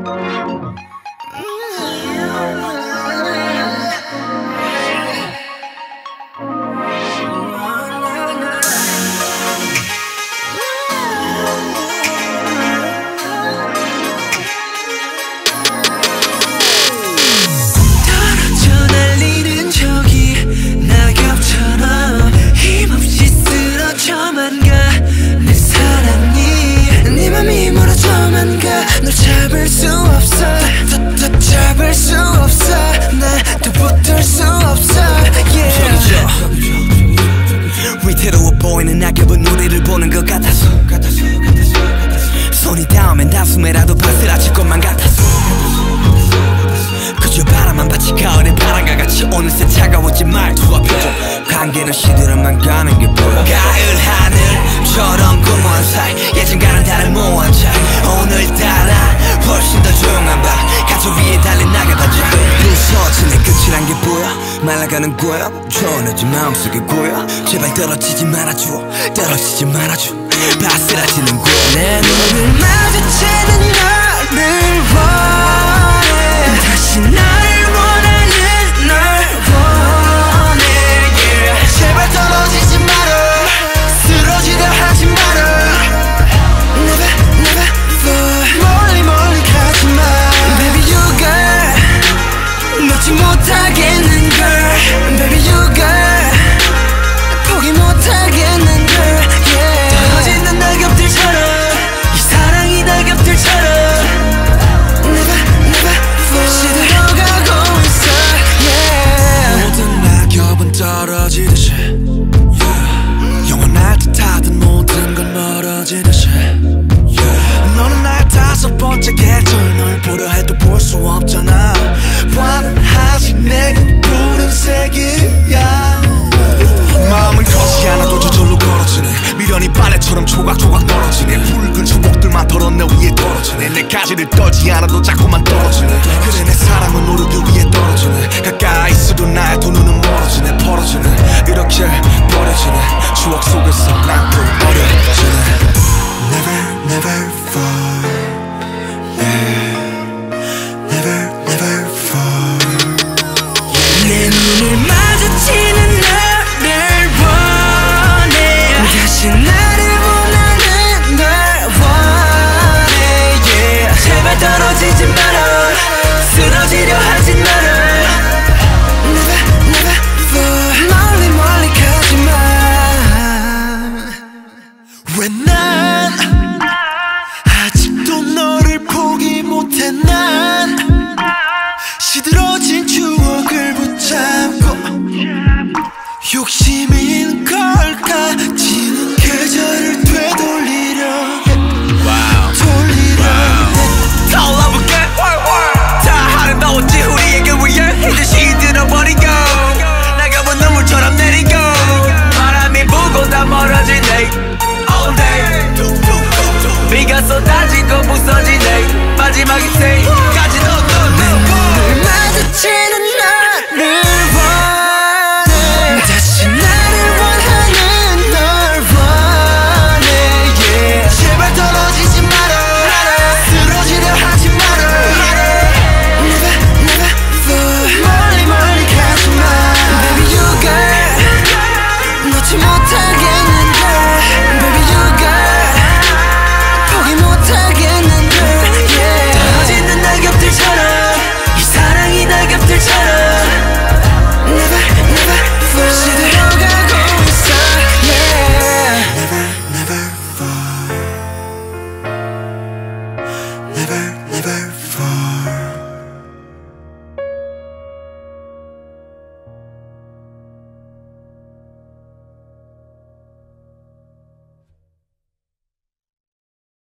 위태로워 보이는 낙엽은 우리를 보는 것 같아서 손이 닿으면 단숨에라도 바스라칠 것만 같아서 그저 바람만 받치 가을의 바람과 같이 어느새 차가워진 말투와 표정 관계는 시들어만 가는 게 보여 가을 하늘처럼 공허한 사이 예전과는 다른 모호한 차이 오늘따라 훨씬 더 조용한 밤 가초 위에 달린 낙엽반짝 부서지는 끝이란 게 보여 말라가는 거야 초원해진 마음속에 고여 제발 떨어지지 말아줘 떨어지지 말아줘 바스라지는 거야 내 눈을 마주치는 너를 원해 다시 나를 원하는 널 원해 yeah. 제발 떨어지지 마라 쓰러지려 하지 마라 Never never fall 멀리 멀리 가지마 Baby you girl 놓지 못하겠는 girl Baby you girl 포기 못하겠는 girl yeah. 떨어지는 낙엽들처럼 이 사랑이 낙엽들처럼 Never never fall 시들어가고 있어 yeah. 모든 낙엽은 떨어지듯이 yeah. 영원할 듯하던 모든 건 멀어지듯이 yeah. 너는 나의 다섯 번째 계절 널 보려 해도 볼 수 없잖아 환하지 내겐 푸른색이야 마음은 커지 않아도 저절로 걸어지네 미련이 빨래처럼 조각조각 떨어지네 붉은 추억들만 덜어 내 위에 떨어지네 내 가지를 떨지 않아도 자꾸만 떨어지네 그래 내 사랑은 오르기 위해 떨어지네 가까이 있어도 나의 두 눈은 멀어지네 벌어지네 이렇게 버려지네 추억 속에서 난 또 어려지네 Never never fall yeah. Never never fall 내 눈을 마주치는 너를 원해 다시 나를 원하는 널 원해 yeah. 제발 떨어지지 마라 쓰러지려 하지 마라 Never never fall 멀리 멀리 가지마 왜 난 아직도 너를 포기 못해 난 시들어진 추억을 붙잡고 욕심인 걸까 지는 계절을 되돌리려 돌리려 떠올라볼게 다 아름다웠지 우리에게 위해 이제 시들어버리고 낙엽은 눈물처럼 내리고 바람이 불고 다 멀어지네 All day 비가 쏟아지고 부서지네 마지막 인생까지 내 눈을 마주치는 너를 원해 다시 나를 원하는 널 원해 yeah. 제발 떨어지지 마라 쓰러지려 하지 마라 Never never fall 멀리 멀리 가지마 Baby you girl 놓지 못하겠는 girl Baby you girl 포기 못하겠는 girl yeah. 떨어지는 낙엽들처럼 이 사랑이 낙엽들처럼 Never never fall 시들어가고 있어 yeah. Never never fall Never never fall